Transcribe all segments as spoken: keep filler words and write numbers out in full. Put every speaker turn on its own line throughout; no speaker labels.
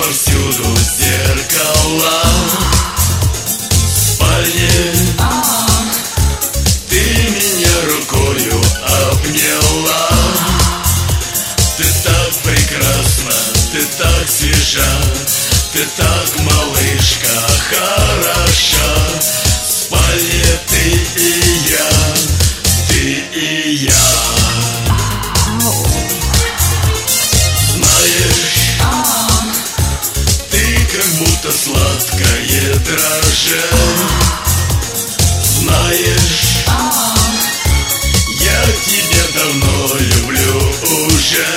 повсюду зеркала. В спальне ты меня рукою обняла. Ты так прекрасна, ты так свежа, ты так, малышка, хороша. В спальне ты и я, ты и я. Знаешь, ты как будто сладкое дрожжи. Знаешь, я тебя давно люблю уже.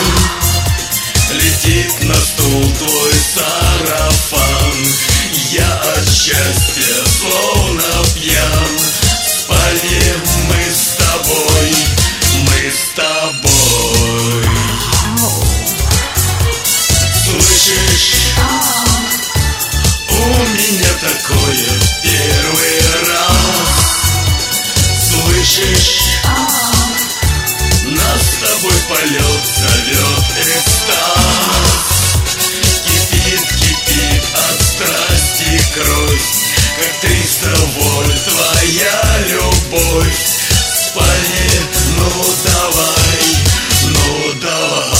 Летит на стул твой сарафан, я от счастья словно пьян. В спальне мы с тобой, мы с тобой. Слышишь, у меня такое первый раз. Слышишь, нас с тобой полет зовет экстаз. Кипит, кипит от страсти кровь, как триста вольт твоя любовь. В спальне, ну давай, ну давай.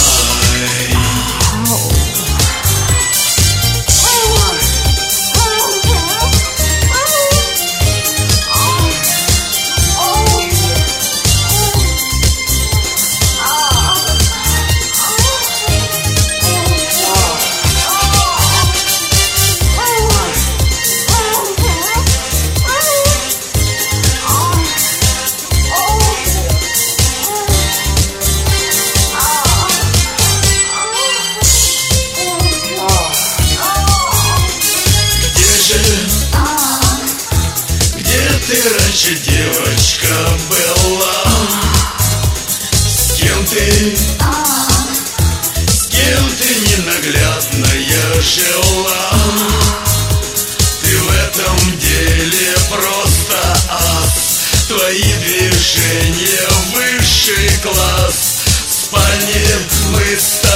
Ты раньше, девочка, была? С кем ты, с кем ты ненаглядная жила? Ты в этом деле просто ас, твои движения высший класс. В спальне мы с тобой.